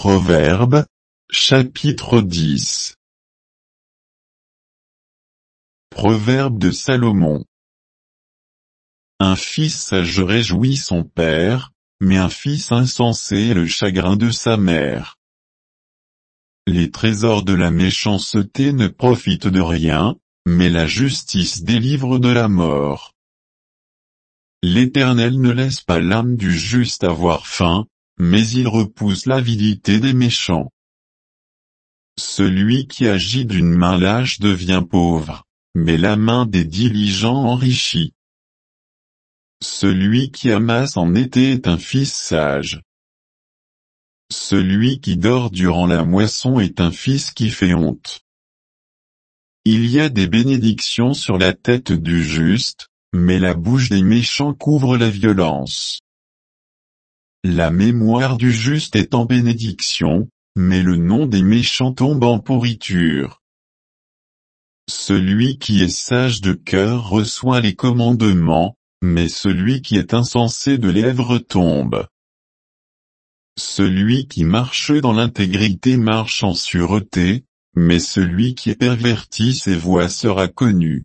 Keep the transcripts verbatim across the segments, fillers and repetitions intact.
Proverbes, chapitre dix. Proverbe de Salomon. Un fils sage réjouit son père, mais un fils insensé est le chagrin de sa mère. Les trésors de la méchanceté ne profitent de rien, mais la justice délivre de la mort. L'Éternel ne laisse pas l'âme du juste avoir faim, mais il repousse l'avidité des méchants. Celui qui agit d'une main lâche devient pauvre, mais la main des diligents enrichit. Celui qui amasse en été est un fils sage. Celui qui dort durant la moisson est un fils qui fait honte. Il y a des bénédictions sur la tête du juste, mais la bouche des méchants couvre la violence. La mémoire du juste est en bénédiction, mais le nom des méchants tombe en pourriture. Celui qui est sage de cœur reçoit les commandements, mais celui qui est insensé de lèvres tombe. Celui qui marche dans l'intégrité marche en sûreté, mais celui qui pervertit ses voies sera connu.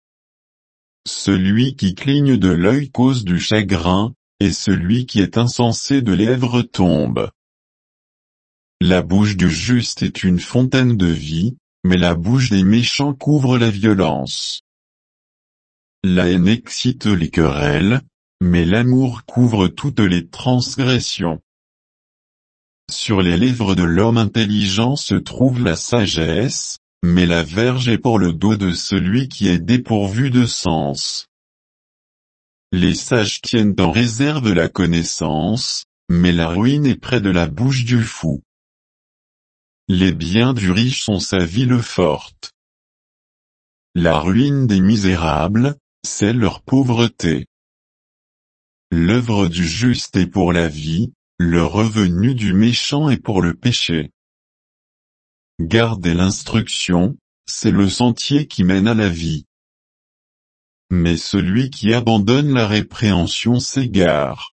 Celui qui cligne de l'œil cause du chagrin, et celui qui est insensé de lèvres tombe. La bouche du juste est une fontaine de vie, mais la bouche des méchants couvre la violence. La haine excite les querelles, mais l'amour couvre toutes les transgressions. Sur les lèvres de l'homme intelligent se trouve la sagesse, mais la verge est pour le dos de celui qui est dépourvu de sens. Les sages tiennent en réserve la connaissance, mais la ruine est près de la bouche du fou. Les biens du riche sont sa ville forte. La ruine des misérables, c'est leur pauvreté. L'œuvre du juste est pour la vie, le revenu du méchant est pour le péché. Garder l'instruction, c'est le sentier qui mène à la vie. Mais celui qui abandonne la répréhension s'égare.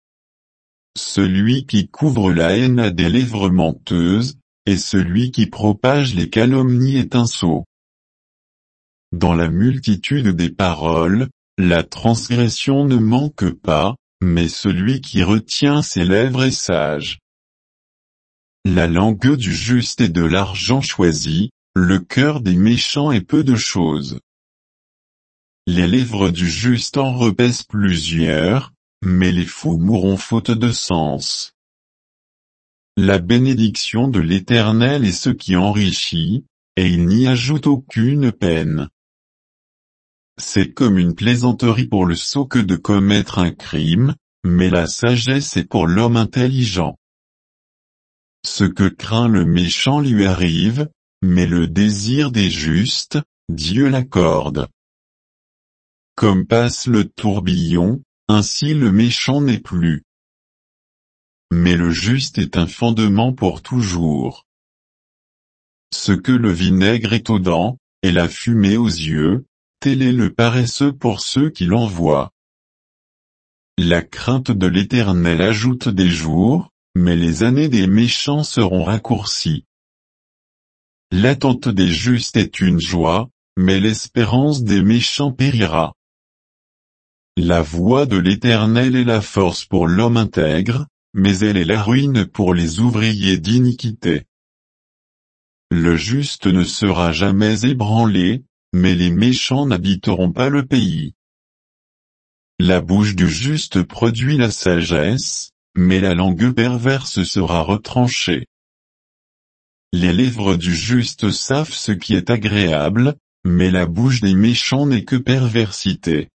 Celui qui couvre la haine a des lèvres menteuses, et celui qui propage les calomnies est un sot. Dans la multitude des paroles, la transgression ne manque pas, mais celui qui retient ses lèvres est sage. La langue du juste est de l'argent choisi, le cœur des méchants est peu de choses. Les lèvres du juste en repaissent plusieurs, mais les fous mourront faute de sens. La bénédiction de l'Éternel est ce qui enrichit, et il n'y ajoute aucune peine. C'est comme une plaisanterie pour le sot que de commettre un crime, mais la sagesse est pour l'homme intelligent. Ce que craint le méchant lui arrive, mais le désir des justes, Dieu l'accorde. Comme passe le tourbillon, ainsi le méchant n'est plus. Mais le juste est un fondement pour toujours. Ce que le vinaigre est aux dents, et la fumée aux yeux, tel est le paresseux pour ceux qui l'envoient. La crainte de l'Éternel ajoute des jours, mais les années des méchants seront raccourcies. L'attente des justes est une joie, mais l'espérance des méchants périra. La voix de l'Éternel est la force pour l'homme intègre, mais elle est la ruine pour les ouvriers d'iniquité. Le juste ne sera jamais ébranlé, mais les méchants n'habiteront pas le pays. La bouche du juste produit la sagesse, mais la langue perverse sera retranchée. Les lèvres du juste savent ce qui est agréable, mais la bouche des méchants n'est que perversité.